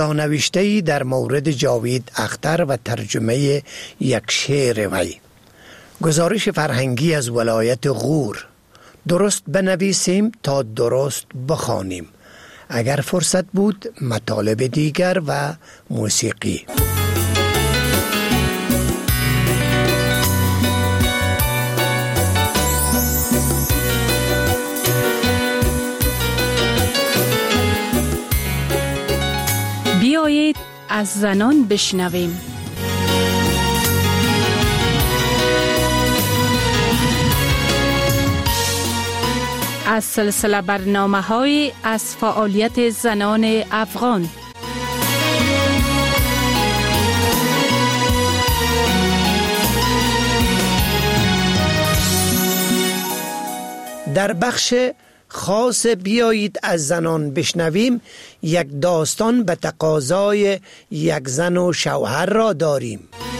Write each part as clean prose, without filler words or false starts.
نوشته‌ای در مورد جاوید اختر و ترجمه یک شعر وی. گزارش فرهنگی از ولایت غور. درست بنویسیم تا درست بخوانیم. اگر فرصت بود مطالب دیگر و موسیقی. بیایید از زنان بشنویم. از سلسله برنامه‌های از فعالیت زنان افغان. در بخش خاص بیایید از زنان بشنویم یک داستان به تقاضای یک زن و شوهر را داریم.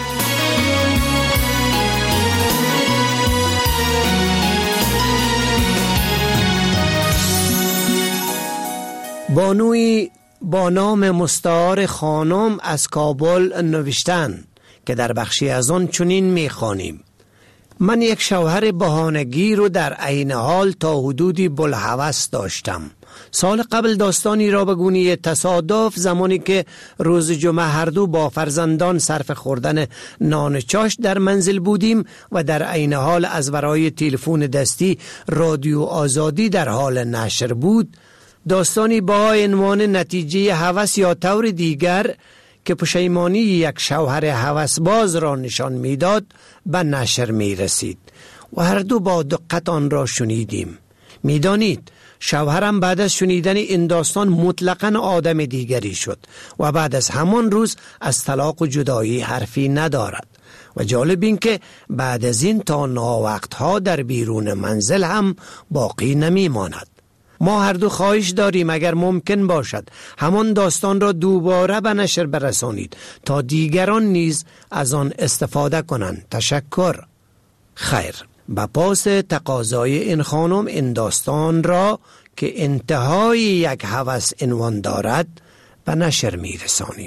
بانوی با نام مستعار خانم از کابل نوشتند که در بخشی از آن چنین می‌خوانیم: من یک شوهر بهانه‌گیر رو در عین حال تا حدودی بلهوس داشتم. سال قبل داستانی را به گونه تصادف زمانی که روز جمعه هر دو با فرزندان صرف خوردن نان چاش در منزل بودیم و در عین حال از ورای تلفن دستی رادیو آزادی در حال نشر بود، داستانی با عنوان نتیجه هوس یا طور دیگر که پشیمانی یک شوهر هوسباز را نشان میداد به نشر می رسید و هر دو با دقت آن را شنیدیم. میدانید شوهرم بعد از شنیدن این داستان مطلقاً آدم دیگری شد و بعد از همان روز از طلاق و جدایی حرفی ندارد و جالب این که بعد از این تا ناوقتها در بیرون منزل هم باقی نمی ماند. ما هر دو خواهش داریم اگر ممکن باشد همان داستان را دوباره به نشر برسانید تا دیگران نیز از آن استفاده کنند. تشکر. خیر، به پاس تقاضای این خانم این داستان را که انتهای یک هوس عنوان دارد به نشر می رسانیم.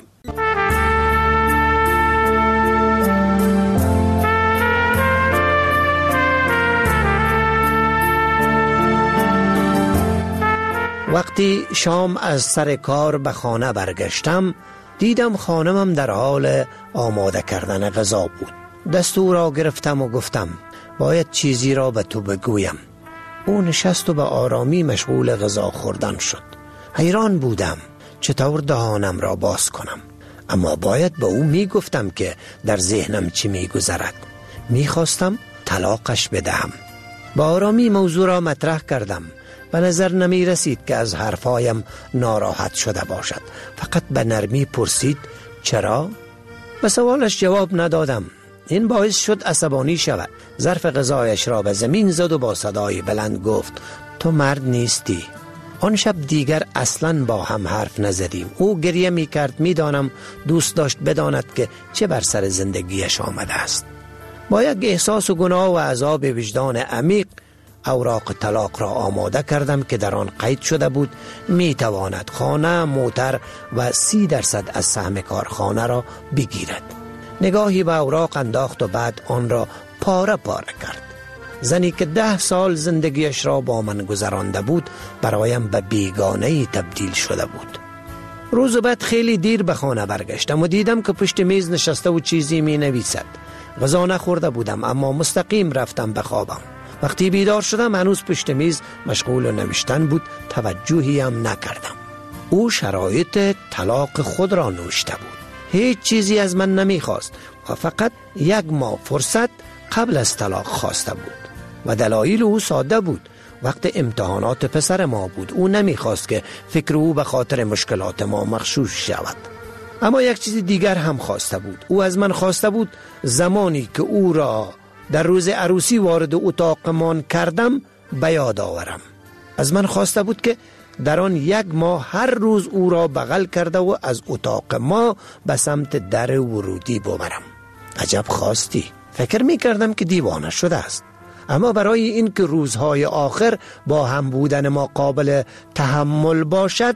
وقتی شام از سر کار به خانه برگشتم دیدم خانمم در حال آماده کردن غذا بود. دستور را گرفتم و گفتم باید چیزی را به تو بگویم. او نشست و به آرامی مشغول غذا خوردن شد. حیران بودم چطور دهانم را باز کنم، اما باید به او می گفتم که در ذهنم چی می گذرد. می خواستم طلاقش بدهم. با آرامی موضوع را مطرح کردم. به نظر نمی رسید که از حرفایم ناراحت شده باشد. فقط به نرمی پرسید چرا؟ به سوالش جواب ندادم. این باعث شد عصبانی شود. ظرف غذایش را به زمین زد و با صدای بلند گفت تو مرد نیستی. آن شب دیگر اصلاً با هم حرف نزدیم. او گریه می کرد. می دانم دوست داشت بداند که چه بر سر زندگیش آمده است. با یک احساس و گناه و عذاب وجدان عمیق اوراق طلاق را آماده کردم که در آن قید شده بود می تواند خانه، موتر و 30% از سهم کارخانه را بگیرد. نگاهی به اوراق انداخت و بعد آن را پاره پاره کرد. زنی که 10 سال زندگیش را با من گذرانده بود برایم به بیگانه‌ای تبدیل شده بود. روز بعد خیلی دیر به خانه برگشتم و دیدم که پشت میز نشسته و چیزی می نویسد. غذا نخورده بودم اما مستقیم رفتم به خوابم. وقتی بیدار شدم هنوز پشت میز مشغول نوشتن بود. توجهی هم نکردم. او شرایط طلاق خود را نوشته بود. هیچ چیزی از من نمیخواست و فقط 1 ماه فرصت قبل از طلاق خواسته بود و دلایل او ساده بود. وقت امتحانات پسر ما بود. او نمیخواست که فکر او به خاطر مشکلات ما مغشوش شود. اما یک چیز دیگر هم خواسته بود. او از من خواسته بود زمانی که او را در روز عروسی وارد اتاقمان کردم به یاد آورم. از من خواسته بود که در آن 1 ماه هر روز او را بغل کرده و از اتاق ما به سمت در ورودی ببرم. عجب خواستی. فکر می کردم که دیوانه شده است. اما برای این که روزهای آخر با هم بودن ما قابل تحمل باشد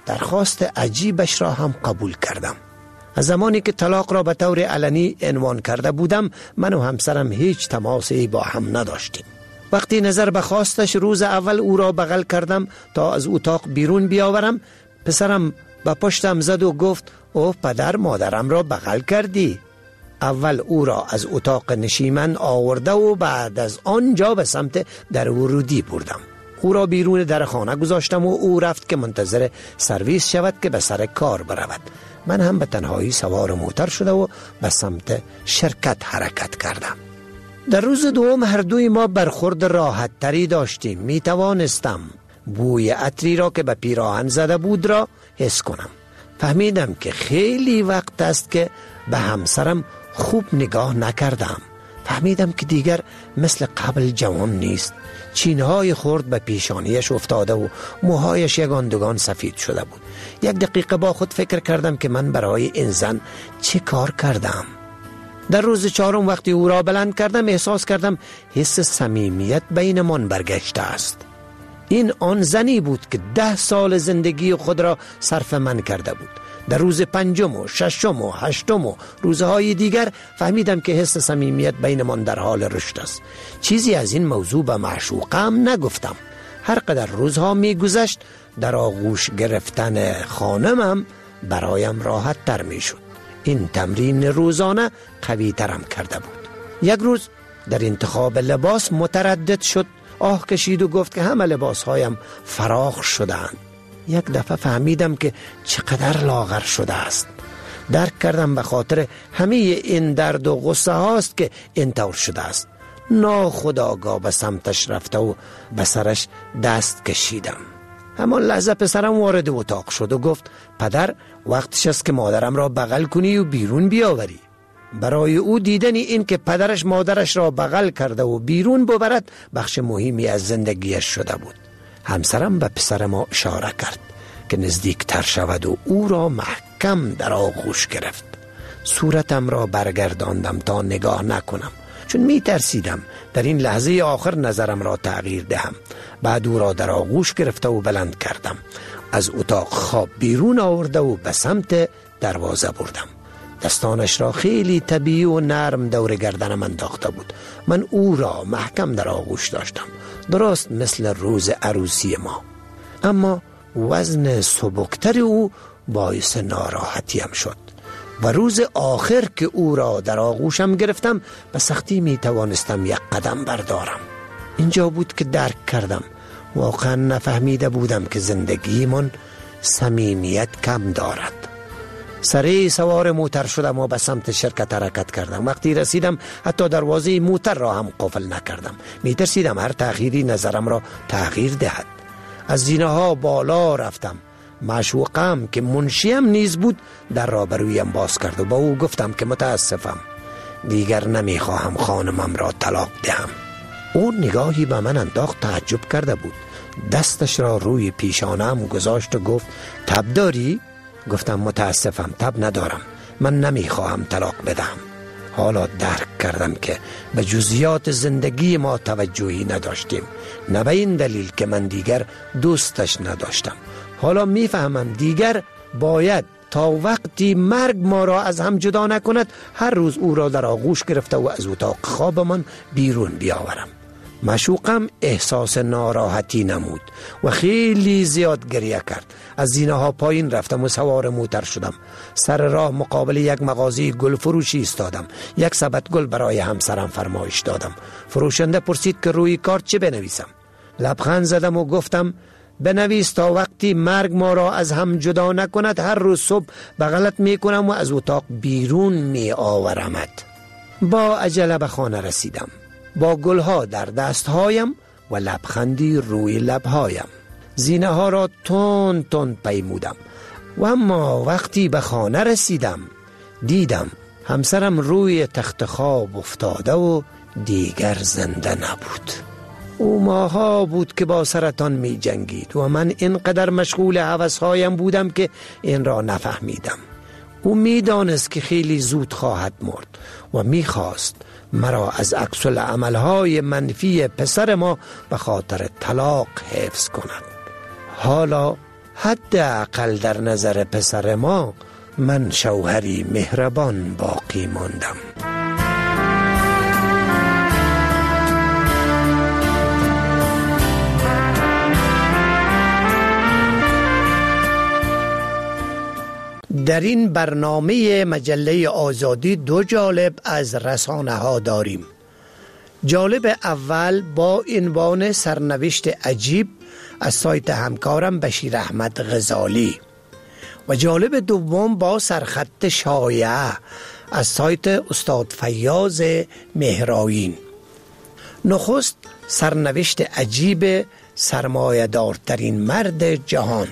درخواست عجیبش را هم قبول کردم. از زمانی که طلاق را به طور علنی عنوان کرده بودم، من و همسرم هیچ تماسی با هم نداشتیم. وقتی نظر به خواستش روز اول او را بغل کردم تا از اتاق بیرون بیاورم، پسرم به پشتم زد و گفت اوه پدر، مادرم را بغل کردی. اول او را از اتاق نشیمن آورده و بعد از آنجا به سمت در ورودی بردم. او را بیرون در خانه گذاشتم و او رفت که منتظر سرویس شود که به سر کار برود. من هم به تنهایی سوار موتر شده و به سمت شرکت حرکت کردم. در روز دوم هر دوی ما برخورد راحت تری داشتیم. می توانستم بوی عطری را که به پیراهن زده بود را حس کنم. فهمیدم که خیلی وقت است که به همسرم خوب نگاه نکردم. فهمیدم که دیگر مثل قبل جوان نیست. چینهای خرد به پیشانیش افتاده و موهایش یگان دوگان سفید شده بود. یک دقیقه با خود فکر کردم که من برای این زن چه کار کردم. در روز چهارم وقتی او را بلند کردم، احساس کردم حس صمیمیت بینمان برگشته است. این آن زنی بود که 10 سال زندگی خود را صرف من کرده بود. در روز 5 و 6 و 8 و روزهای دیگر فهمیدم که حس صمیمیت بینمان در حال رشد است. چیزی از این موضوع به معشوقم نگفتم. هر قدر روزها می گذشت، در آغوش گرفتن خانمم برایم راحت تر می شد. این تمرین روزانه قوی ترم کرده بود. یک روز در انتخاب لباس متردد شد. آه کشید و گفت که همه لباسهایم فراخ شدند. یک دفعه فهمیدم که چقدر لاغر شده است. درک کردم به خاطر همه این درد و غصه هاست که اینطور شده است. ناخودآگاه به سمتش رفته و به سرش دست کشیدم. همان لحظه پسرم وارد اتاق شد و گفت پدر، وقتش است که مادرم را بغل کنی و بیرون بیاوری. برای او دیدنی این که پدرش مادرش را بغل کرده و بیرون ببرد بخش مهمی از زندگیش شده بود. همسرم به پسر ما اشاره کرد که نزدیک تر شود و او را محکم در آغوش گرفت. صورتم را برگرداندم تا نگاه نکنم، چون می ترسیدم در این لحظه آخر نظرم را تغییر دهم. بعد او را در آغوش گرفته و بلند کردم. از اتاق خواب بیرون آورده و به سمت دروازه بردم. دستانش را خیلی طبیعی و نرم دور گردنم انداخته بود. من او را محکم در آغوش داشتم، درست مثل روز عروسی ما. اما وزن سبکتر او باعث ناراحتیم شد و روز آخر که او را در آغوشم گرفتم به سختی می توانستم یک قدم بردارم. اینجا بود که درک کردم واقعا نفهمیده بودم که زندگیمون صمیمیت کم دارد. سریع سوار موتر شدم و به سمت شرکت حرکت کردم. وقتی رسیدم حتی دروازه موتر را هم قفل نکردم. می ترسیدم هر تأخیری نظرم را تغییر دهد. از زینه ها بالا رفتم. معشوقم که منشیم نیز بود در را برویم باز کرد و با او گفتم که متاسفم، دیگر نمی خواهم خانمم را طلاق دهم. او نگاهی به من انداخت، تعجب کرده بود. دستش را روی پیشانم گذاشت و گفت تب داری؟ گفتم متاسفم، تب ندارم، من نمی خواهم طلاق بدهم. حالا درک کردم که به جزئیات زندگی ما توجهی نداشتیم، نه به این دلیل که من دیگر دوستش نداشتم. حالا میفهمم دیگر باید تا وقتی مرگ ما را از هم جدا نکند هر روز او را در آغوش گرفته و از اتاق خوابمان بیرون بیاورم. معشوقم احساس ناراحتی نمود و خیلی زیاد گریه کرد. از زینه ها پایین رفتم و سوار موتر شدم. سر راه مقابل یک مغازه گل فروشی ایستادم. یک سبد گل برای همسرم فرمایش دادم. فروشنده پرسید که روی کارت چه بنویسم. لبخند زدم و گفتم بنویس تا وقتی مرگ ما را از هم جدا نکند هر روز صبح بغلت می کنم و از اتاق بیرون می آورمت. با عجله به خانه رسیدم با گلها در دستهایم و لبخندی روی لبهایم. زینه ها را تند تند پیمودم و اما وقتی به خانه رسیدم دیدم همسرم روی تخت خواب افتاده و دیگر زنده نبود. او ماها بود که با سرطان می جنگید و من اینقدر مشغول هوسهایم بودم که این را نفهمیدم. او می دانست که خیلی زود خواهد مرد و می خواست مرا از عکس العملهای منفی پسر ما به خاطر طلاق حفظ کند. حالا حداقل در نظر پسر ما من شوهری مهربان باقی ماندم. در این برنامه مجله آزادی دو جالب از رسانه ها داریم. جالب اول با عنوان سرنوشت عجیب از سایت همکارم بشیر احمد غزالی و جالب دوم با سرخط شایعه از سایت استاد فیاض مهرائین. نخست سرنوشت عجیب سرمایه‌دارترین مرد جهان.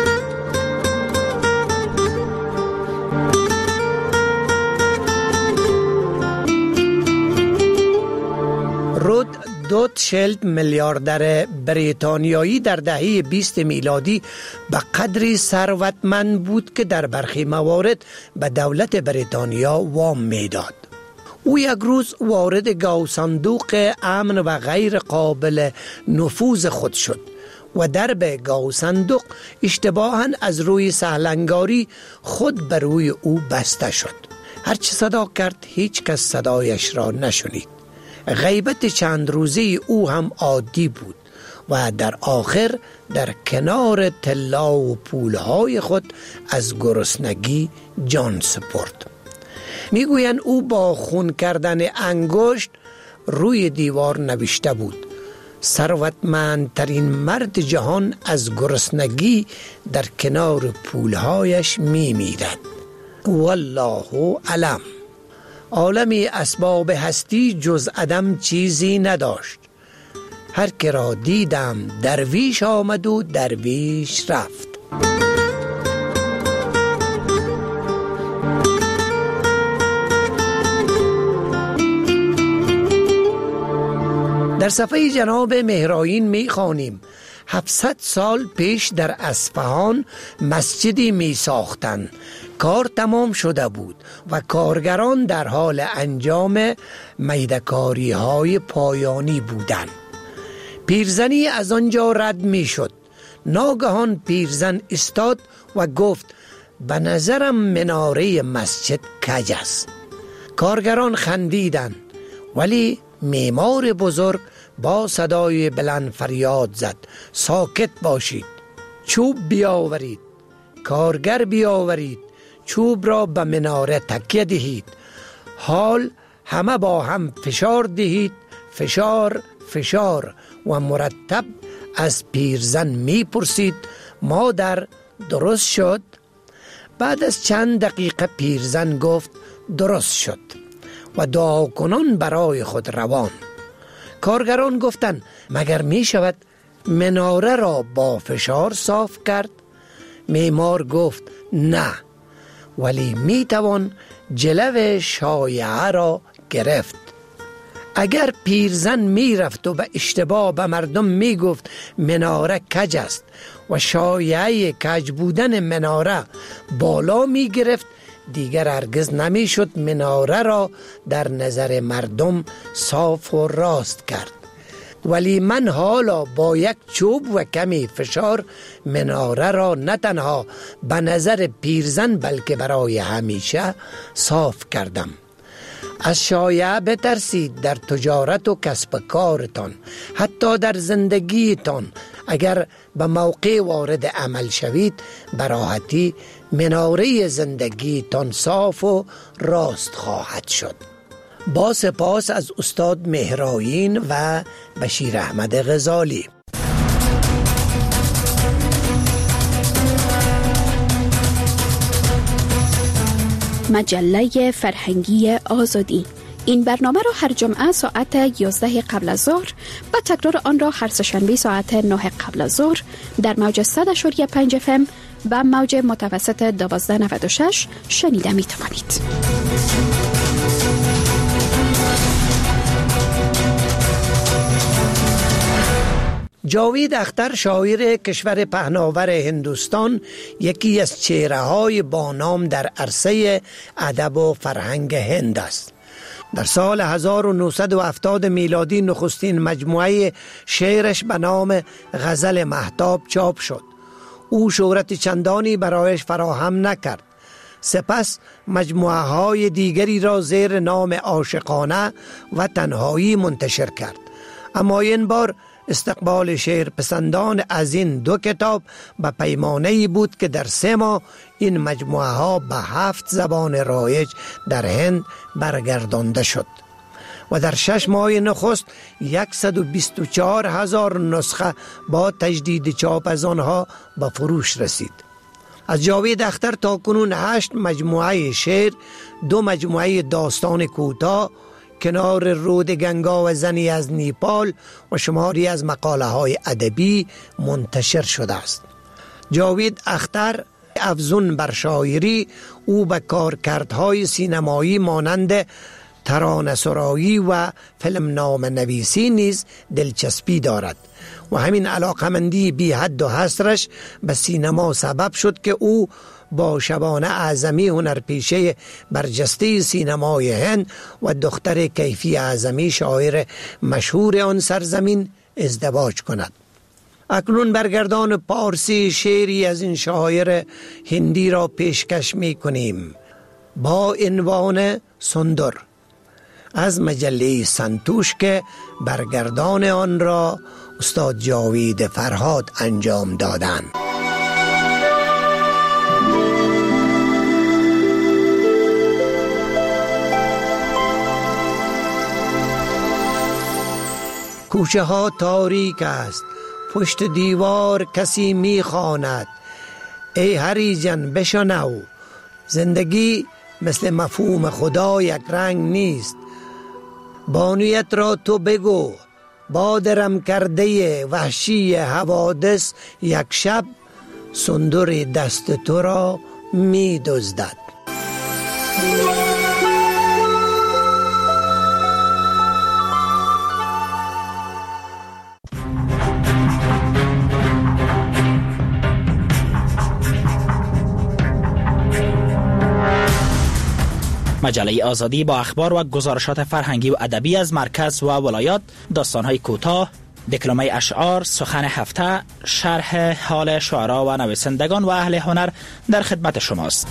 رود دوتشلد میلیاردر بریتانیایی در دهه 20 میلادی به قدری ثروتمند بود که در برخی موارد به دولت بریتانیا وام میداد. او یک روز وارد گاوصندوق امن و غیر قابل نفوذ خود شد و درب گاوصندوق اشتباهاً از روی سهلنگاری خود بر روی او بسته شد. هرچه صدا کرد هیچ کس صدایش را نشنید. غیبت چند روزه او هم عادی بود و در آخر در کنار طلا و پولهای خود از گرسنگی جان سپرد. میگویند او با خون کردن انگشت روی دیوار نوشته بود: ثروتمندترین مرد جهان از گرسنگی در کنار پولهایش میمیرد. والله علم. عالمی اسباب هستی جز عدم چیزی نداشت. هر که را دیدم درویش آمد و درویش رفت. در صفحه جناب مهرائین می خوانیم 700 سال پیش در اصفهان مسجدی می ساختند. کار تمام شده بود و کارگران در حال انجام میده‌کاری های پایانی بودند. پیرزنی از آنجا رد می شد. ناگهان پیرزن استاد و گفت: به نظرم مناره مسجد کج است. کارگران خندیدند، ولی معمار بزرگ با صدای بلند فریاد زد: ساکت باشید، چوب بیاورید. کارگر بیاورید، چوب را به مناره تکیه دهید. حال همه با هم فشار دهید. فشار فشار و مرتب از پیرزن می پرسید: مادر درست شد؟ بعد از چند دقیقه پیرزن گفت: درست شد و دعا کنان برای خود روان. کارگران گفتند: مگر می شود مناره را با فشار صاف کرد؟ معمار گفت: نه، ولی می توان جلو شایعه را گرفت. اگر پیرزن می رفت و به اشتباه به مردم می گفت مناره کج است و شایعه کج بودن مناره بالا می گرفت، دیگر هرگز نمی شد مناره را در نظر مردم صاف و راست کرد. ولی من حالا با یک چوب و کمی فشار مناره را نه تنها به نظر پیرزن بلکه برای همیشه صاف کردم. از شایعه بترسید در تجارت و کسب کارتان، حتی در زندگیتان. اگر به موقع وارد عمل شوید، به راحتی مناره زندگیتان صاف و راست خواهد شد. با سپاس از استاد مهرائین و بشیر احمد غزالی. مجله فرهنگی آزادی. این برنامه را هر جمعه ساعت 11 قبل از ظهر و تکرار آن را هر سه‌شنبه ساعت 9 قبل از ظهر در موج 100.5 FM و موج متوسط 1296 شنیده می توانید. جاوید اختر، شاعر کشور پهناور هندوستان، یکی از چهره‌های بانام در عرصه ادب و فرهنگ هند است. در سال 1970 میلادی نخستین مجموعه شعرش به نام غزل مهتاب چاپ شد. او شهرت چندانی برایش فراهم نکرد. سپس مجموعه های دیگری را زیر نام عاشقانه و تنهایی منتشر کرد. اما این بار استقبال شعر پسندان از این دو کتاب به پیمانه‌ای بود که در 3 ماه این مجموعه ها به 7 زبان رایج در هند برگردانده شد و در 6 ماه نخست 124,000 نسخه با تجدید چاپ از آنها به فروش رسید. از جاوید اختر تا کنون 8 مجموعه شعر، 2 مجموعه داستان کوتاه، کنار رود گنگا و زنی از نیپال و شماری از مقاله های ادبی منتشر شده است. جاوید اختر افزون بر شاعری، او به کارکردهای سینمایی مانند ترانه‌سرایی و فیلم نام نویسی نیز دلچسپی دارد و همین علاقمندی بی حد و حصرش به سینما سبب شد که او با شبانه اعظمی هنرپیشه برجسته سینمای هند و دختر کیفی اعظمی شاعر مشهور آن سرزمین ازدواج کند. اکنون برگردان پارسی شعری از این شاعر هندی را پیشکش می کنیم با عنوان سندر از مجله سنتوش که برگردان آن را استاد جاوید فرهاد انجام دادند. کوچه ها تاریک است، پشت دیوار کسی می خواند، ای هریجن بشنو، زندگی مثل مفهوم خدا یک رنگ نیست، بانیت را تو بگو، بادرم کرده وحشی حوادث یک شب، سندر دست تو را می دزدد. مجله آزادی با اخبار و گزارشات فرهنگی و ادبی از مرکز و ولایات، داستان‌های کوتاه، دکلمه اشعار، سخن هفته، شرح حال شعرا و نویسندگان و اهل هنر در خدمت شماست.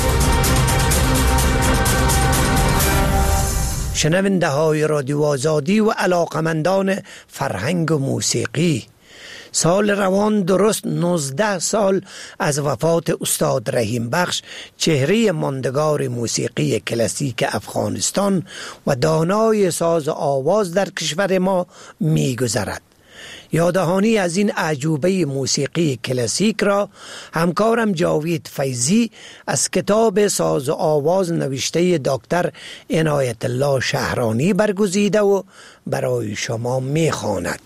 شنونده های رادیو آزادی و علاقمندان فرهنگ و موسیقی، سال روان درست 19 سال از وفات استاد رحیم بخش، چهره ماندگار موسیقی کلاسیک افغانستان و دانای ساز آواز در کشور ما می گذرد. یاددهانی از این اعجوبه موسیقی کلاسیک را همکارم جاوید فیضی از کتاب ساز و آواز نوشته دکتر عنایت الله شهرانی برگزیده و برای شما می خواند.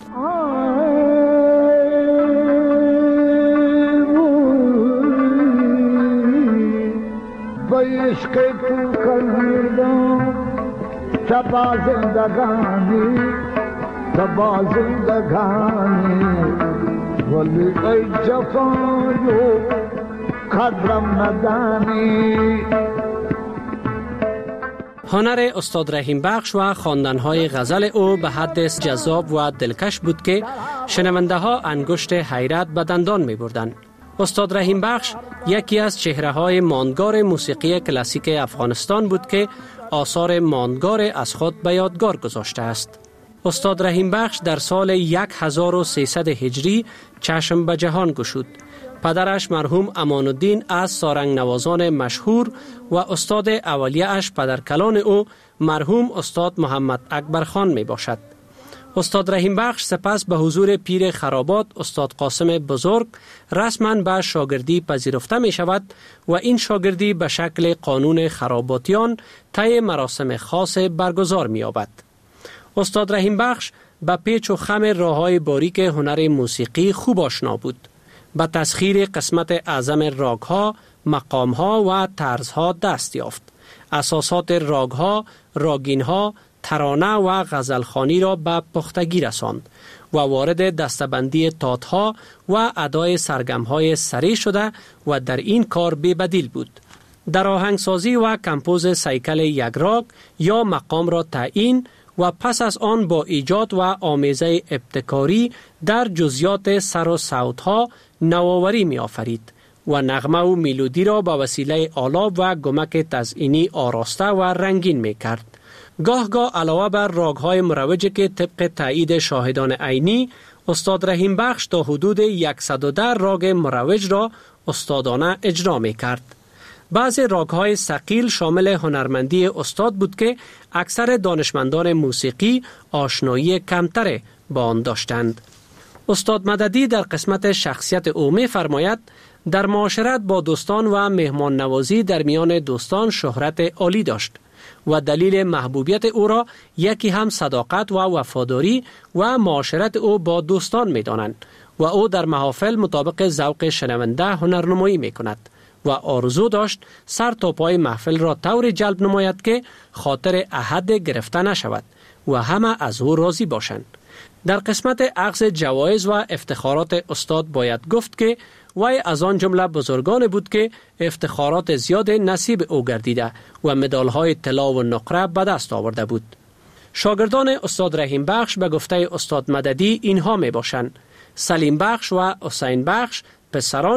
عشق تو کردم تبا زندگانی ولی ای جفایو قدرم ندانی. هنر استاد رحیم بخش و خواندن‌های غزل او به حد جذاب و دلکش بود که شنونده ها انگشت حیرت به دندان می‌بردند. استاد رحیم بخش یکی از چهره‌های ماندگار موسیقی کلاسیک افغانستان بود که آثار ماندگار از خود به یادگار گذاشته است. استاد رحیم بخش در سال 1300 هجری چشم به جهان گشود. پدرش مرحوم امان الدین از سارنگ نوازان مشهور و استاد اولیه اش پدرکلان او مرحوم استاد محمد اکبر خان می باشد. استاد رحیم بخش سپس به حضور پیر خرابات استاد قاسم بزرگ رسما به شاگردی پذیرفته می شود و این شاگردی به شکل قانون خراباتیان طی مراسم خاص برگزار می یابد. استاد رحیم بخش به پیچ و خم راه‌های باریک هنر موسیقی خوب آشنا بود. به تسخیر قسمت اعظم راگ‌ها، مقام‌ها و طرزها دست یافت. اساسات راگ‌ها، راگین‌ها، ترانه و غزلخوانی را به پختگی رساند و وارد دستبندی تات‌ها و ادای سرگم‌های سری شده و در این کار بی‌بدیل بود. در آهنگسازی و کمپوز سیکل یک راگ یا مقام را تعیین و پس از آن با ایجاد و آمیزه ابتکاری در جزئیات سر و صوت‌ها نوآوری می‌آفرید و نغمه و ملودی را با وسیله آلات و گمک تزئینی آراسته و رنگین می‌کرد. گاه علاوه بر راگ‌های مروجه که طبق تایید شاهدان عینی، استاد رحیم بخش تا حدود 110 راگ مروج را استادانه اجرا می‌کرد. بعضی راگ‌های ثقیل شامل هنرمندی استاد بود که اکثر دانشمندان موسیقی آشنایی کمتر با آن داشتند. استاد مددی در قسمت شخصیت او می‌فرماید در معاشرت با دوستان و مهمان نوازی در میان دوستان شهرت عالی داشت و دلیل محبوبیت او را یکی هم صداقت و وفاداری و معاشرت او با دوستان می‌دانند و او در محافل مطابق ذوق شنونده هنرنمایی می‌کند و آرزو داشت سر تا پای محفل را طوری جلب نماید که خاطر احد گرفته نشود و همه از او راضی باشند. در قسمت اخذ جوایز و افتخارات استاد باید گفت که وی از آن جمله بزرگان بود که افتخارات زیاد نصیب او گردیده و مدال‌های طلا و نقره به دست آورده بود. شاگردان استاد رحیم بخش به گفته استاد مددی اینها می باشند: سلیم بخش و حسین بخش پسران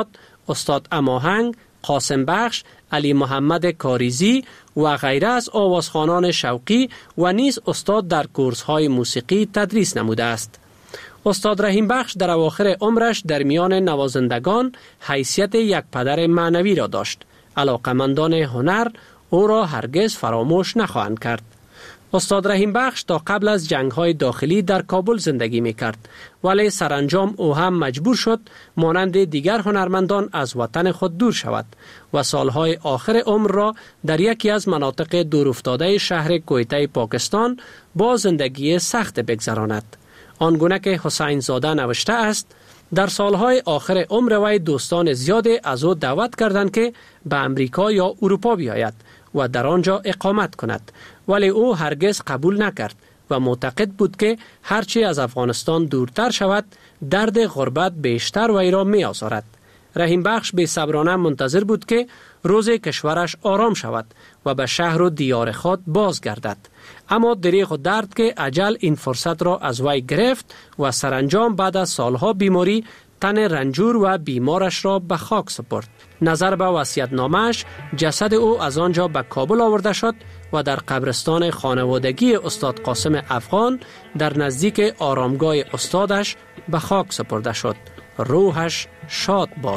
استاد اماهنگ، قاسم بخش، علی محمد کاریزی و غیره از آوازخوانان شوقی و نیز استاد در کورس‌های موسیقی تدریس نموده است. استاد رحیم بخش در اواخر عمرش در میان نوازندگان حیثیت یک پدر معنوی را داشت. علاقمندان هنر او را هرگز فراموش نخواهند کرد. استاد رحیم بخش تا قبل از جنگ‌های داخلی در کابل زندگی می‌کرد، ولی سرانجام او هم مجبور شد مانند دیگر هنرمندان از وطن خود دور شود و سالهای آخر عمر را در یکی از مناطق دورافتاده شهر کویته پاکستان با زندگی سخت بگذراند. آنگونه که حسین زاده نوشته است: در سالهای آخر عمر وی دوستان زیادی از او دعوت کردند که به امریکا یا اروپا بیاید و در آنجا اقامت کند، ولی او هرگز قبول نکرد و معتقد بود که هرچی از افغانستان دورتر شود درد غربت بیشتر وی را می آزارد. رحیم بخش بی صبرانه منتظر بود که روز کشورش آرام شود و به شهر و دیار خود بازگردد، اما دریغ و درد که اجل این فرصت را از وی گرفت و سرانجام بعد از سالها بیماری تن رنجور و بیمارش را به خاک سپرد. نظر به وصیت‌نامه‌اش جسد او از آنجا به کابل آورده شد و در قبرستان خانوادگی استاد قاسم افغان در نزدیک آرامگاه استادش به خاک سپرده شد. روحش شاد باد.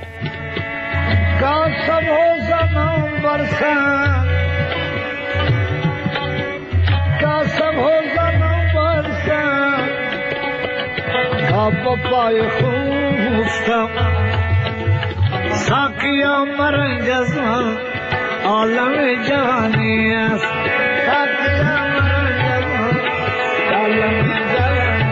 قاسم و زمان برسن، قاسم و زمان برسن، خواب پای خوستم، ساقیا مرنج از من عالم جانی است، ساقیا مرنج از من عالم جانی است.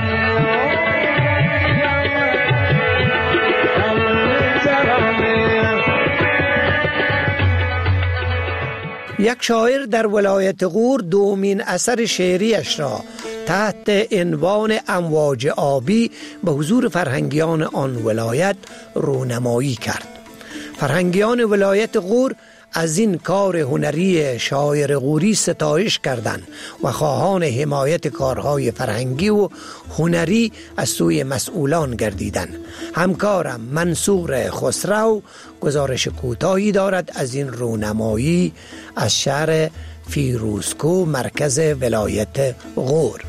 یک شاعر در ولایت غور دومین اثر شعریش را تحت عنوان امواج آبی به حضور فرهنگیان آن ولایت رونمایی کرد. فرهنگیان ولایت غور از این کار هنری شاعر غوری ستایش کردند و خواهان حمایت کارهای فرهنگی و هنری از سوی مسئولان گردیدند. همکارم منصور خسرو گزارش کوتاهی دارد از این رونمایی از شهر فیروزکو مرکز ولایت غور.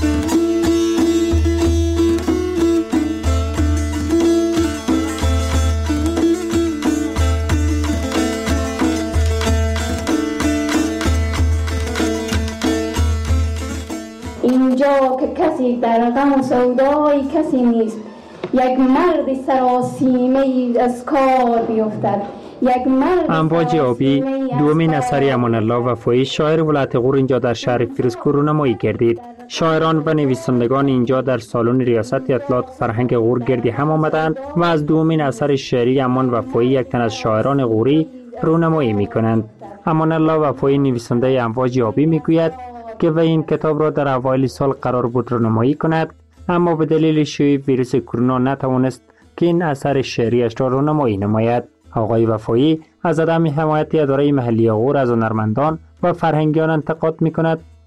اینجا که کسی در غم و سودای کسی نیست، یک مرد سراسیمه از کار بیفتد. امواج آبی دومین اثر امان الله وفایی شاعر ولایت غور اینجا در شهر فیروزکو رونمایی گردید. شاعران و نویسندگان اینجا در سالن ریاست اطلاعات فرهنگ غور گردی هم آمدند و از دومین اثر شعری امان وفایی یک تن از شاعران غوری رونمایی می کنند. امان الله وفایی نویسنده امواج آبی می گوید که وی این کتاب را در اوایل سال قرار بود رونمایی کند، اما به دلیل شیوع ویروس کرونا نتوانست که این اثر شعریش را رونمایی نماید. آقای وفایی از عدم حمایت اداره محلی غور از هنرمندان و فرهنگیان انتقاد می کند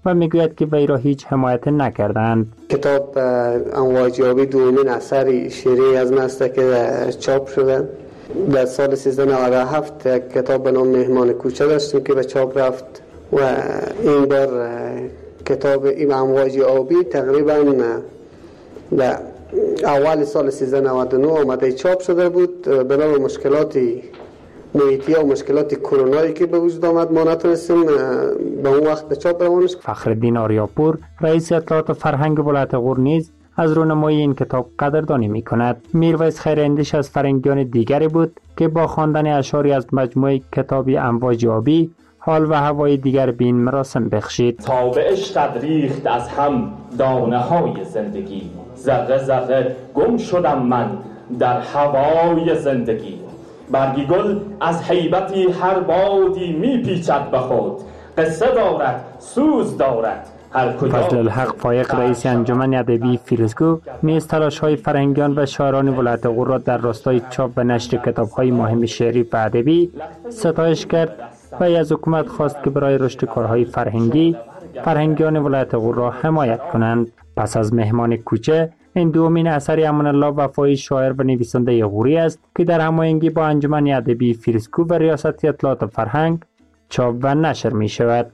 و میگوید که وی را هیچ حمایت نکردند. کتاب امواجیابی دومین اثر شیری از است که چاپ شده. در سال 1397 کتاب به نام مهمان کوچه داشتیم که به چاپ رفت و این بار کتاب این امواج آبی تقریبا در اول سال 1399 آمده چاپ شده بود. بنابر مشکلات محیطی و مشکلات کرونایی که به وجود آمد ما نتونستیم به اون وقت به چاپ روانش. فخرالدین آریاپور رئیس اطلاعات و فرهنگ ولایت غور نیز از رونمایی این کتاب قدردانی می کند. میرویس خیراندیش از فرهنگیان دیگری بود که با خواندن اشعاری از مجموعه کتابی امواج آبی حال و هوای دیگر به این مراسم بخشید. تا به عشقت ریخت از هم دانه های زندگی، ذره ذره گم شدم من در هوای زندگی. برگی گل از هیبتی هر بادی میپیچد به خود، قصه دارد سوز دارد. فضل الحق فایق رئیس انجمن ادبی فیروزکوه نیز تلاش‌های فرهنگیان و شاعران ولایت غور را در راستای چاپ و نشر کتاب‌های مهم شعری و ادبی ستایش کرد و از حکومت خواست که برای رشد کارهای فرهنگیان ولایت غور را حمایت کنند. پس از مهمان کوچه، این دومین اثر امان الله وفایی شاعر و نویسنده غوری است که در هماهنگی با انجمن ادبی فیروزکوه و ریاست اطلاعات و فرهنگ چاپ و نشر می شود.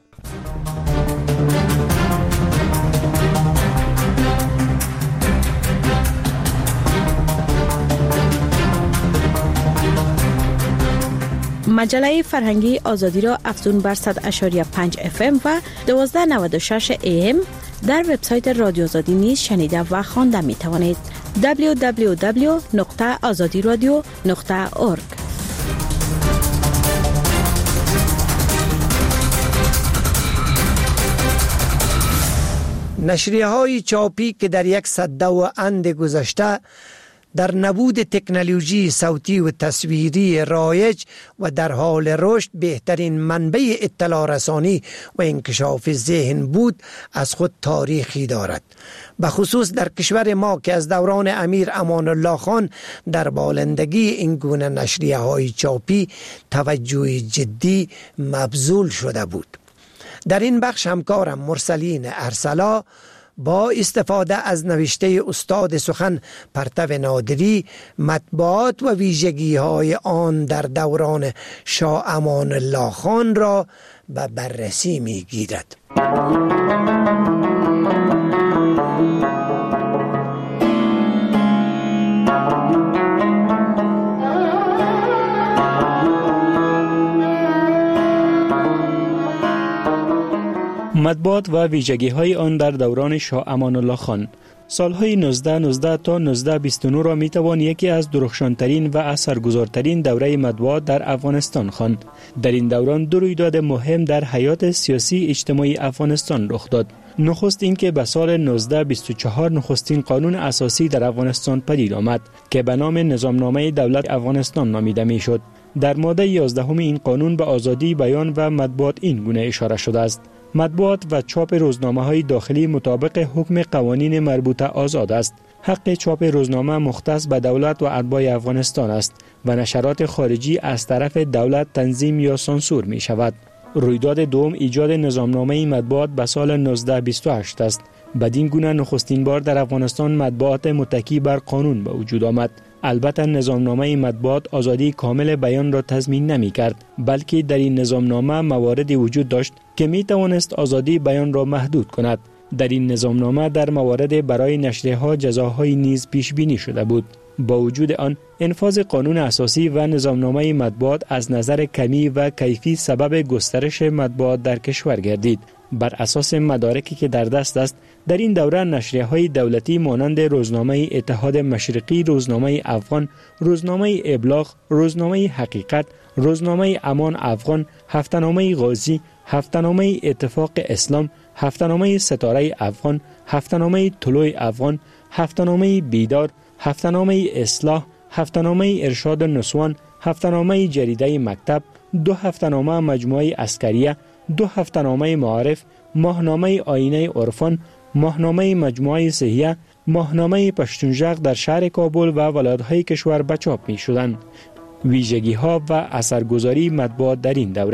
مجله فرهنگی آزادی را افزون بر 100.5 FM و 1296 AM در وبسایت رادیو آزادی نیز شنیده و خوانده می توانید. www.azadiradio.org. نشریه‌های چاپی که در یک سده و اند گذشته در نبود تکنولوژی صوتی و تصویری رایج و در حال رشد بهترین منبع اطلاع رسانی و انکشاف ذهن بود، از خود تاریخی دارد. به خصوص در کشور ما که از دوران امیر امان الله خان در بالندگی این گونه نشریه‌های چاپی توجه جدی مبذول شده بود. در این بخش همکارم مرسلین ارسلا با استفاده از نوشته استاد سخن پرتو نادری، مطبوعات و ویژگی‌های آن در دوران شاه امان الله خان را به بررسی می‌گیرد. مطبوعات و ویژگی‌های آن در دوران شاه امان الله خان. سالهای 1919 تا 1929 را میتوان یکی از درخشانترین و اثرگذارترین دوره مطبوعات در افغانستان خواند. در این دوران دو رویداد مهم در حیات سیاسی اجتماعی افغانستان رخ داد. نخست این که به سال 1924 نخستین قانون اساسی در افغانستان پدید آمد که به نام نظامنامه دولت افغانستان نامیده میشد. در ماده 11 این قانون به آزادی بیان و مطبوعات این گونه اشاره شده است: مطبوعات و چاپ روزنامه‌های داخلی مطابق حکم قوانین مربوطه آزاد است. حق چاپ روزنامه مختص به دولت و اتباع افغانستان است و نشرات خارجی از طرف دولت تنظیم یا سانسور می شود. رویداد دوم ایجاد نظامنامه مطبوعات به سال 1928 است. بدین گونه نخستین بار در افغانستان مطبوعات متکی بر قانون به وجود آمد. البته نظامنامه مطبوعات آزادی کامل بیان را تضمین نمی کرد، بلکه در این نظامنامه مواردی وجود داشت که می توانست آزادی بیان را محدود کند. در این نظامنامه در موارد برای نشریه‌ها جزاهای نیز پیش بینی شده بود. با وجود آن، انفاذ قانون اساسی و نظامنامه مطبوعات از نظر کمی و کیفی سبب گسترش مطبوعات در کشور گردید. بر اساس مدارکی که در دست است، در این دوره نشریه‌های دولتی مانند روزنامه اتحاد مشرقی، روزنامه افغان، روزنامه ابلاغ، روزنامه حقیقت، روزنامه امان افغان، هفته‌نامه غازی، هفته‌نامه اتفاق اسلام، هفته‌نامه ستاره افغان، هفته‌نامه طلوع افغان، هفته‌نامه بیدار، هفته‌نامه اصلاح، هفته‌نامه ارشاد نسوان، هفته‌نامه جریده مکتب، دو هفته‌نامه مجموعه عسکریه، دو هفته‌نامه معارف، ماهنامه آینه عرفان، ماهنامه مجموعه صحیه، ماهنامه پشتونژغ در شهر کابل و ولایت‌های کشور به چاپ می‌شدند. ویژگی‌ها و اثرگذاری مطبوعات در این دوره: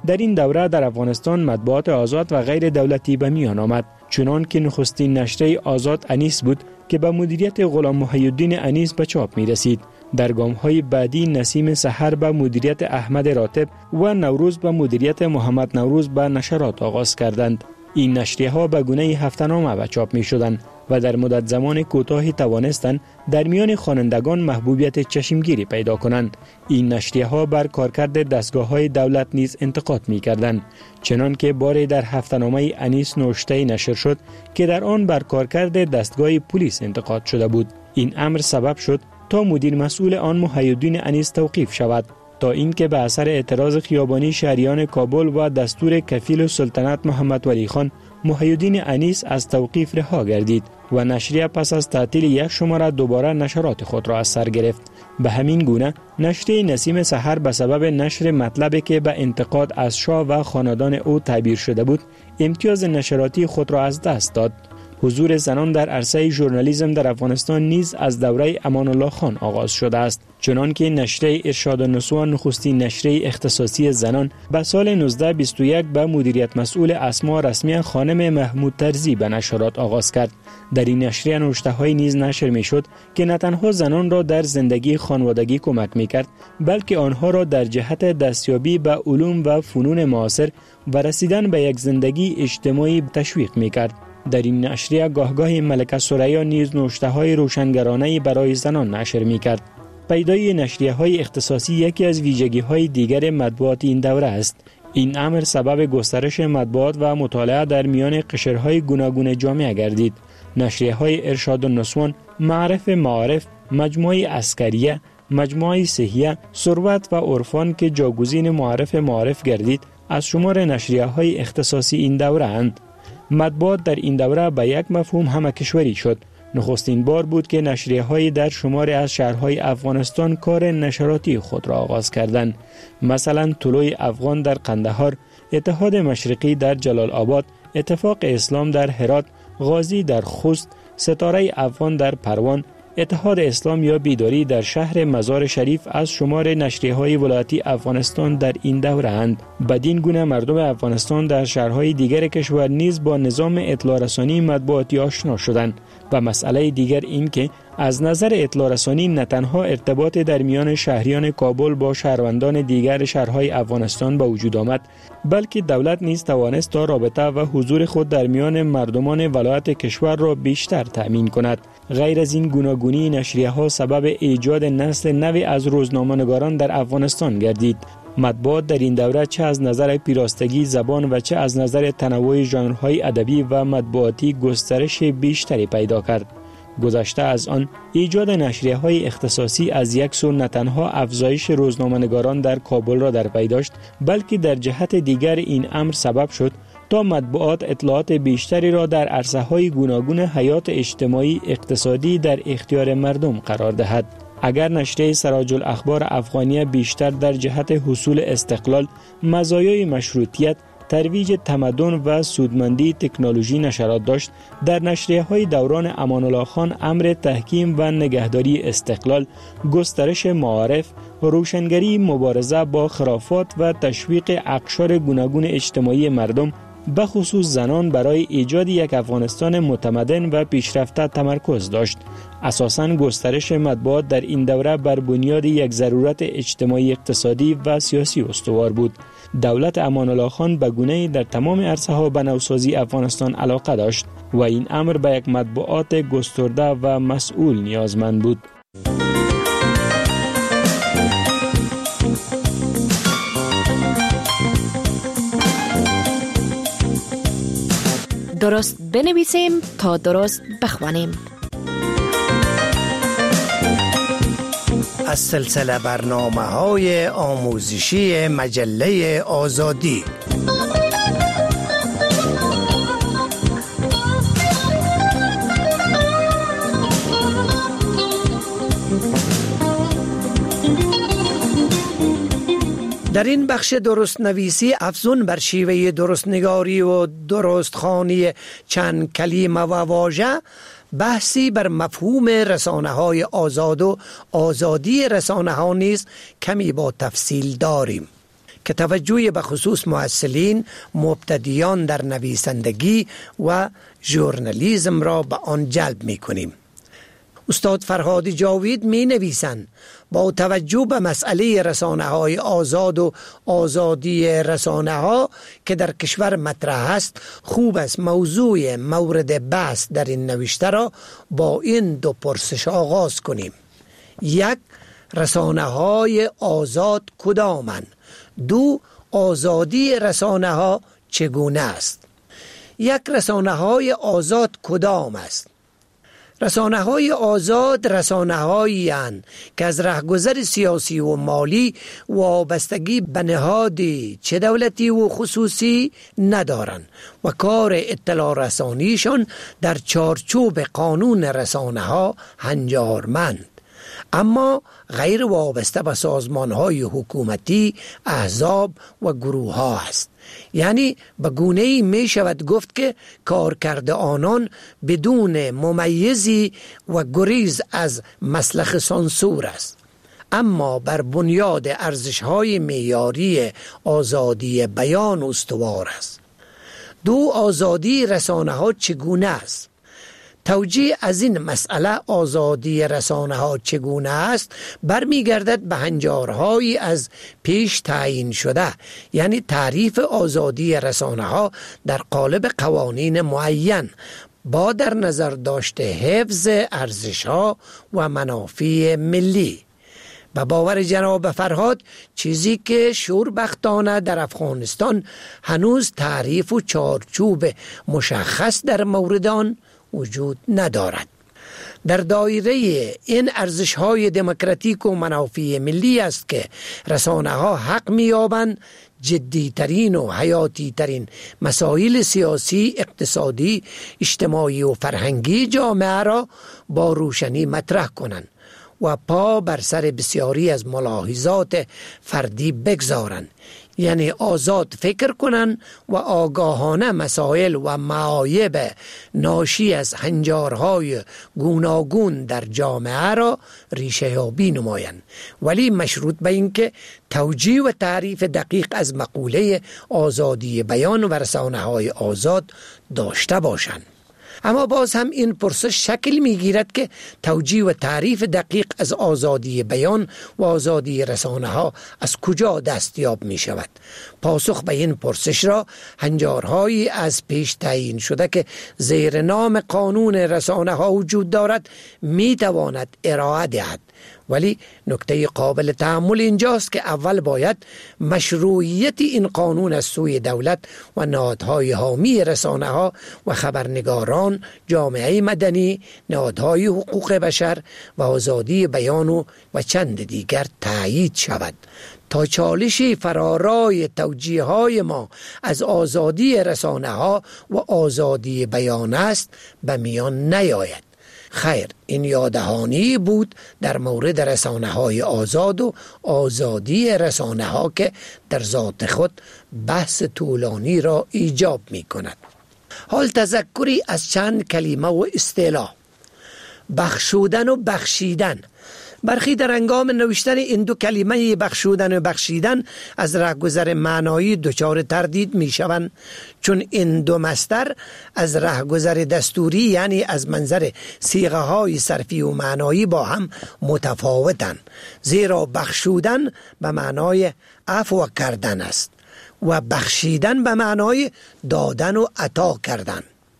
در این دوره در افغانستان مطبوعات آزاد و غیر دولتی به میان آمد، چنان که نخستین نشریه آزاد انیس بود که به مدیریت غلام محی الدین انیس به چاپ می رسید. در گام‌های بعدی نسیم سحر به مدیریت احمد راتب و نوروز به مدیریت محمد نوروز به نشرات آغاز کردند. این نشریه‌ها به گونه هفته‌نامه به چاپ می‌شدند و در مدت زمان کوتاهی توانستند در میان خوانندگان محبوبیت چشمگیری پیدا کنند. این نشریه‌ها بر کارکرد دستگاه‌های دولت نیز انتقاد می‌کردند، چنان که باری در هفته‌نامه انیس نوشته نشر شد که در آن بر کارکرد دستگاه پلیس انتقاد شده بود. این امر سبب شد تا مدیر مسئول آن محی الدین انیس توقیف شود، تا اینکه به اثر اعتراض خیابانی شهریان کابل و دستور کفیل سلطنت محمد ولی خان، محی الدین انیس از توقیف رها گردید و نشریه پس از تعطیل یک شماره دوباره نشرات خود را از سر گرفت. به همین گونه نشریه نسیم سحر به سبب نشر مطلبی که به انتقاد از شاه و خاندان او تعبیر شده بود، امتیاز نشراتی خود را از دست داد. حضور زنان در عرصه ژورنالیسم در افغانستان نیز از دوره امان الله خان آغاز شده است، چنانکه نشریه ارشاد النسوان نخستین نشریه اختصاصی زنان به سال 1921 به مدیریت مسئول اسماء رسمی خانم محمود طرزی به نشرات آغاز کرد. در این نشریه نوشته‌های نیز نشر می‌شد که نه تنها زنان را در زندگی خانوادگی کمک می‌کرد، بلکه آنها را در جهت دستیابی به علوم و فنون معاصر و رسیدن به یک زندگی اجتماعی تشویق می‌کرد. در این نشریه گاهگاه ملکه ثریا نیز نوشته‌های روشنگرانه برای زنان نشر می‌کرد. پیدای نشریه‌های اختصاصی یکی از ویژگی‌های دیگر مطبوعات این دوره است. این امر سبب گسترش مطبوعات و مطالعه در میان قشرهای گوناگون جامعه گردید. نشریه‌های ارشاد النسوان، معرف معارف، مجموعه عسکریه، مجموعه صحیه، ثروت و عرفان که جاگزین معرف گردید، از شمار نشریه‌های اختصاصی این دوره اند. مطبوعات در این دوره به یک مفهوم همه‌کشوری شد. نخستین بار بود که نشریه‌های در شماری از شهرهای افغانستان کار نشراتی خود را آغاز کردند. مثلا طلوع افغان در قندهار، اتحاد مشرقی در جلال آباد، اتفاق اسلام در هرات، غازی در خوست، ستاره افغان در پروان، اتحاد اسلام یا بیداری در شهر مزار شریف از شمار نشریه‌های ولایتی افغانستان در این دوره اند. بدین گونه مردم افغانستان در شهرهای دیگر کشور نیز با نظام اطلاع رسانی مطبوعاتی آشنا شدند. و مسئله دیگر این که از نظر اطلاع رسانی نه تنها ارتباط در میان شهریان کابل با شهروندان دیگر شهرهای افغانستان به وجود آمد، بلکه دولت نیز توانست تا رابطه و حضور خود در میان مردمان ولایت کشور را بیشتر تأمین کند. غیر از این گوناگونی نشریه‌ها سبب ایجاد نسل نوی از روزنامه‌نگاران در افغانستان گردید. مطبوعات در این دوره چه از نظر پیراستگی زبان و چه از نظر تنوع ژانرهای ادبی و مطبوعاتی گسترش بیشتری پیدا کرد. گذشته از آن، ایجاد نشریه‌های اختصاصی از یک سو نه تنها افزایش روزنامه‌نگاران در کابل را در پی داشت، بلکه در جهت دیگر این امر سبب شد تا مطبوعات اطلاعات بیشتری را در عرصه‌های گوناگون حیات اجتماعی اقتصادی در اختیار مردم قرار دهد. اگر نشریه سراج الاخبار افغانیه بیشتر در جهت حصول استقلال، مزایای مشروطیت، ترویج تمدن و سودمندی تکنولوژی نشرات داشت، در نشریه‌های دوران امان الله خان امر تحکیم و نگهداری استقلال، گسترش معارف، روشنگری مبارزه با خرافات و تشویق اقشار گوناگون اجتماعی مردم، به خصوص زنان، برای ایجاد یک افغانستان متمدن و پیشرفته تمرکز داشت. اساساً گسترش مطبوعات در این دوره بر بنیاد یک ضرورت اجتماعی، اقتصادی و سیاسی استوار بود. دولت امان الله خان به گونه‌ای در تمام عرصه‌ها به نوسازی افغانستان علاقه داشت و این امر به یک مطبوعات گسترده و مسئول نیازمند بود. درست بنویسیم تا درست بخوانیم. از سلسله برنامه‌های آموزشی مجله آزادی. در این بخش درست نویسی افزون بر شیوه درست نگاری و درست خوانی چند کلمه و واژه، بحثی بر مفهوم رسانه‌های آزاد و آزادی رسانه‌ها نیز کمی با تفصیل داریم. که توجه به خصوص محصلین مبتدیان در نویسندگی و ژورنالیسم را به آن جلب می کنیم. استاد فرهاد جاوید می نویسند با توجه به مسئله رسانه های آزاد و آزادی رسانه ها که در کشور مطرح است، خوب است موضوع مورد بحث در این نوشته را با این دو پرسش آغاز کنیم. یک، رسانه های آزاد کدامند؟ دو، آزادی رسانه ها چگونه است؟ یک، رسانه های آزاد کدام است؟ رسانه های آزاد رسانه هایی اند که از رهگذر سیاسی و مالی وابستگی به نهادی چه دولتی و خصوصی ندارند و کار اطلاع رسانیشان در چارچوب قانون رسانه ها هنجارمند، اما غیر وابسته به سازمان های حکومتی، احزاب و گروه ها است. یعنی به گونه‌ای می شود گفت که کارکرد آنان بدون ممیزی و گریز از مسلخ سانسور است، اما بر بنیاد ارزش‌های معیاری آزادی بیان استوار است. دو، آزادی رسانه‌ها چگونه است؟ توجیه از این مسئله آزادی رسانه ها چگونه است برمیگردد به هنجارهایی از پیش تعیین شده، یعنی تعریف آزادی رسانه ها در قالب قوانین معین با در نظر داشته حفظ ارزش ها و منافع ملی. به باور جناب فرهاد، چیزی که شوربختانه در افغانستان هنوز تعریف و چارچوب مشخص در مورد آن وجود ندارد. در دایره این ارزش‌های دموکراتیک و منافع ملی است که رسانه‌ها حق می‌یابند جدی‌ترین و حیاتی‌ترین مسائل سیاسی، اقتصادی، اجتماعی و فرهنگی جامعه را با روشنی مطرح کنند و پا بر سر بسیاری از ملاحظات فردی بگذارند، یعنی آزاد فکر کنند و آگاهانه مسائل و معایب ناشی از هنجارهای گوناگون در جامعه را ریشه یابی نمایند، ولی مشروط به اینکه توجیه و تعریف دقیق از مقوله آزادی بیان و رسانه‌های آزاد داشته باشند. اما باز هم این پرسش شکل میگیرد که توجیه و تعریف دقیق از آزادی بیان و آزادی رسانه ها از کجا دستیاب می شود؟ پاسخ به این پرسش را هنجارهایی از پیش تعیین شده که زیر نام قانون رسانه ها وجود دارد می تواند ارائه دهد. ولی نکته قابل تأمل اینجاست که اول باید مشروعیت این قانون از سوی دولت و نهادهای حامی رسانه ها و خبرنگاران، جامعه مدنی، نهادهای حقوق بشر و آزادی بیان و چند دیگر تایید شود تا چالشی فرارای توجیه های ما از آزادی رسانه ها و آزادی بیان است به میان نیاید. خیر، این یادهانی بود در مورد رسانه های آزاد و آزادی رسانه ها که در ذات خود بحث طولانی را ایجاب می کند. حال تذکری از چند کلمه و اصطلاح. بخشودن و بخشیدن. برخی در هنگام نوشتن این دو کلمه بخشودن و بخشیدن از رهگذر معنایی دچار تردید می شوند، چون این دو مصدر از رهگذر دستوری، یعنی از منظر صیغه های صرفی و معنایی، با هم متفاوتند، زیرا بخشودن به معنای عفو کردن است و بخشیدن به معنای دادن و عطا کردن.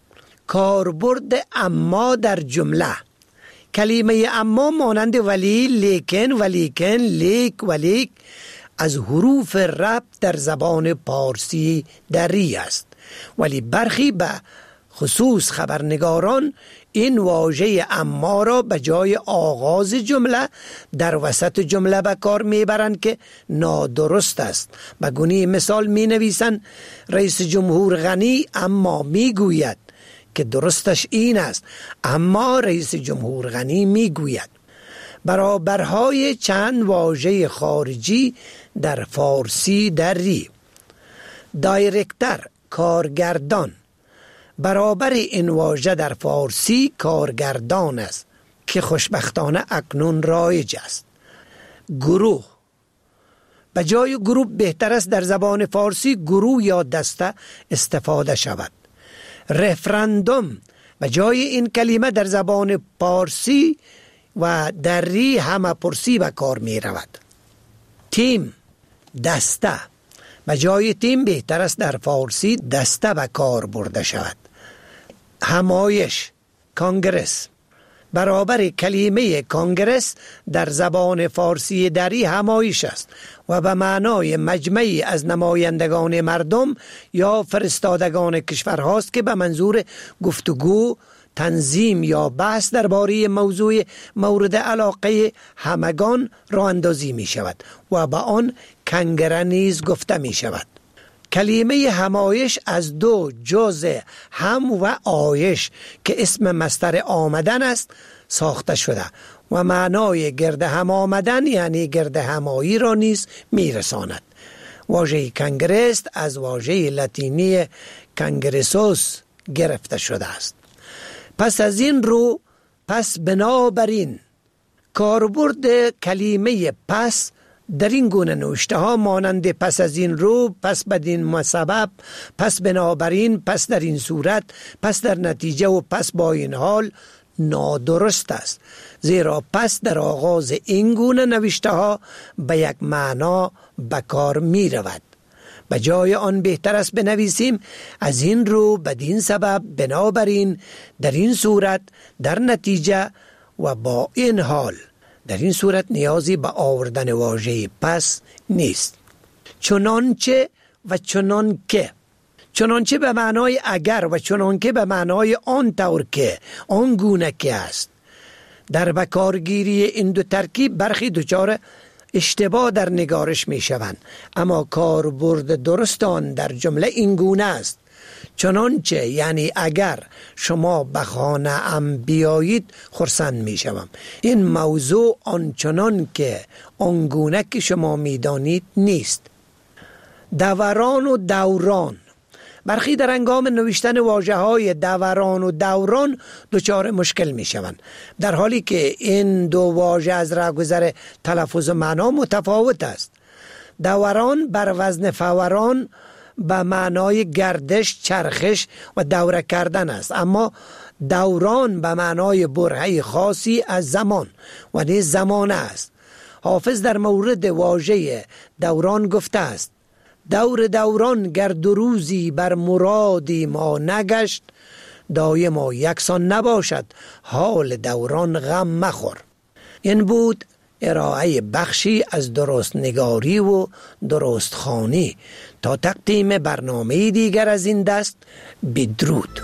کاربرد اما در جمله. کلمه اما مانند ولی، لیکن، ولیکن، لیک، ولیک از حروف ربط در زبان پارسی دری است، ولی برخی به خصوص خبرنگاران این واژه اما را به جای آغاز جمله در وسط جمله به کار میبرند که نادرست است. به گونه مثال می نویسند رئیس جمهور غنی اما میگوید، که درستش این است، اما رئیس جمهور غنی میگوید. برابرهای چند واژه خارجی در فارسی دری. دایرکتر، کارگردان. برابر این واژه در فارسی کارگردان است که خوشبختانه اکنون رایج است. گروه. به جای گروه بهتر است در زبان فارسی گروه یا دسته استفاده شود. رفراندوم به جای این کلمه در زبان پارسی و دری همه پرسی به کار می رود. تیم، دسته، به جای تیم بهتر است در فارسی دسته به کار برده شود. همایش، کانگرس، برابر کلمه کانگرس در زبان فارسی دری همایش است و به معنای مجمعی از نمایندگان مردم یا فرستادگان کشورهاست که به منظور گفتگو، تنظیم یا بحث درباره موضوع مورد علاقه همگان راه اندازی می شود و به آن کنگره نیز گفته می شود. کلمه همایش از دو جز هم و آیش که اسم مصدر آمدن است ساخته شده و معنای گرد هم آمدن یعنی گرد همایی را نیز می رساند. واژه کنگرس از واژه لاتینی کنگرسوس گرفته شده است. پس از این رو، پس بنابراین، کاربرد کلمه پس در این گونه نوشته ها مانند پس از این رو، پس بدین مسبب، پس بنابراین، پس در این صورت، پس در نتیجه و پس با این حال نادرست است، زیرا پس در آغاز این گونه نوشته ها به یک معنا به کار می رود. به جای آن بهتر است بنویسیم از این رو، بدین سبب، بنابراین، در این صورت، در نتیجه و با این حال. در این صورت نیازی به آوردن واژه پس نیست. چنانچه و چنانکه. چنانچه به معنای اگر و چنانکه به معنای آن طور که، آن گونه که است. در بکارگیری این دو ترکیب برخی دچار اشتباه در نگارش می شوند، اما کاربرد درست آن در جمله این گونه است: چنانچه یعنی اگر شما به خانه ام بیایید خرسند می شوم. این موضوع آنچنان که آنگونه که شما می دانید نیست. دوران و دوران. برخی در هنگام نوشتن واژه های دوران و دوران دچار مشکل می شوند، در حالی که این دو واژه از رهگذر تلفظ و معنا متفاوت است. دوران بر وزن فوران به معنای گردش، چرخش و دوره کردن است، اما دوران به معنای برهه خاصی از زمان و نیز زمانه است. حافظ در مورد واژه دوران گفته است: دوران گر دو روزی بر مرادی ما نگشت، دایم و یکسان نباشد حال دوران غم مخور. این بود ارائه بخشی از درست نگاری و درست خوانی. تا تقدیم برنامه دیگر از این دست، بدرود.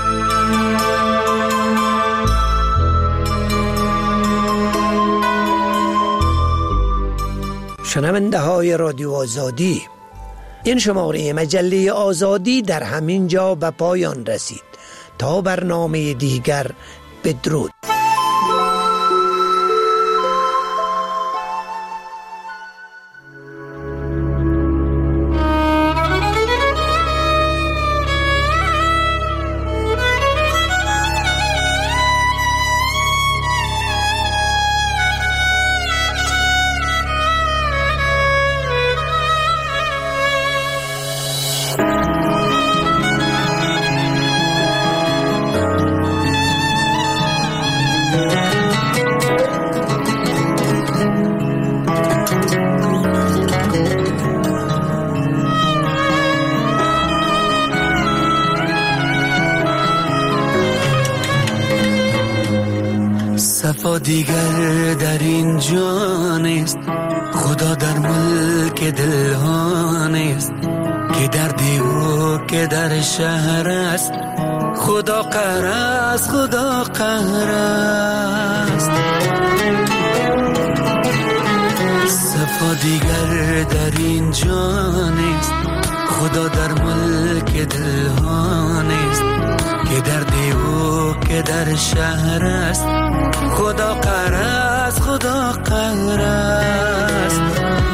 شنونده های رادیو آزادی، این شماره مجله آزادی در همین جا به پایان رسید. تا برنامه دیگر، بدرود. صفا دیگر در این جان است، خدا در ملک دلها نیست، که در دیو که در شهر است، خدا قهر است، خدا قهر است. صفا دیگر در این جان است، خدا در ملک دلها نیست، که در دیو که در شهر است، خدا قهر است، خدا قهر است.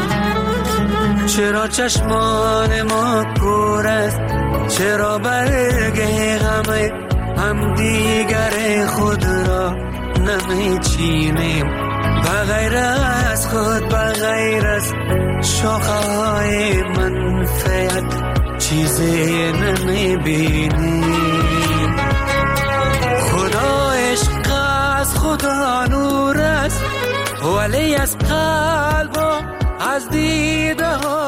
چرا چشمان ما کور است، چرا برگ غم هم دیگر خود را نمی چینیم، بغیر از خود، بغیر از شاخه‌های منفعت چیزی نمیبینی. خدا عشق است، خدا نور است، ولی از قلب و از دیده ها